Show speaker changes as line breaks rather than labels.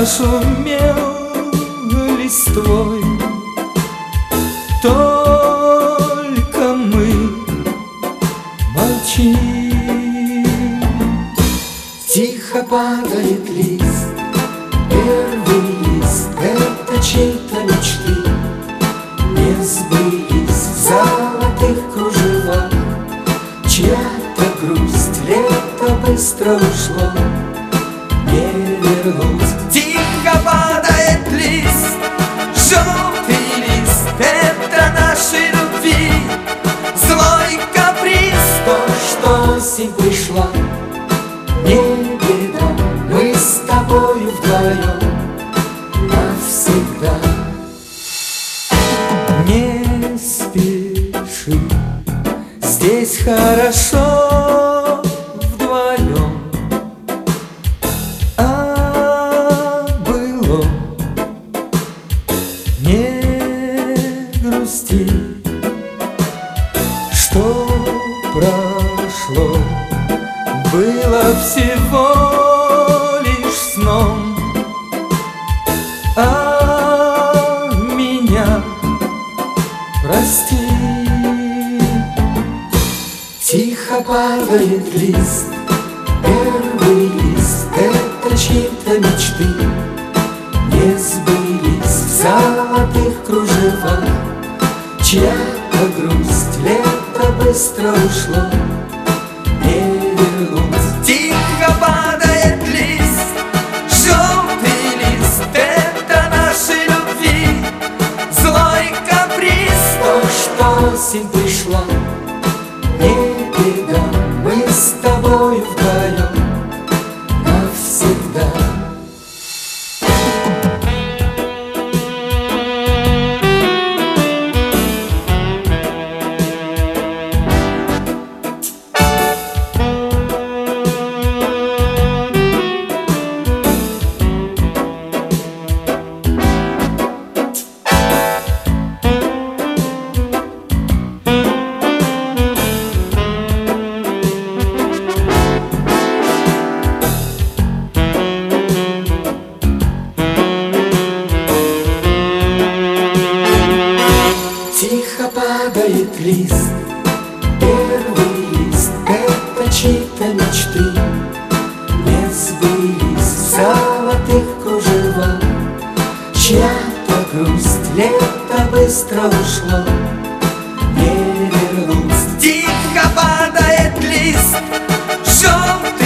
пошумел листвой. Только мы молчим.
Тихо падает лист, первый лист, это чьи-то мечты не сбылись в золотых кружевах. Чья-то грусть, лето быстро ушло, не вернуть.
Тихо падает лист, желтый лист, это нашей любви злой каприз.
То, что осень пришла, не беда, мы с тобою вдвоем навсегда.
Не спеши, здесь хорошо вдвоем. А было не грусти, что прошло было всего лишь сном. А меня прости.
Тихо падает лист, первый лист, это чьи-то мечты не сбылись в золотых кружевах. Чья-то грусть, лето быстро ушло, не вернуть.
Тихо падает лист, желтый лист, это нашей любви злой каприз.
То, что осень пришла, не беда, мы с тобою вдвоем навсегда. Тихо падает лист, первый лист, это чьи-то мечты не сбылись в золотых кружевах. Чья-то грусть, лето быстро ушло, не вернуть.
Тихо падает лист, желтый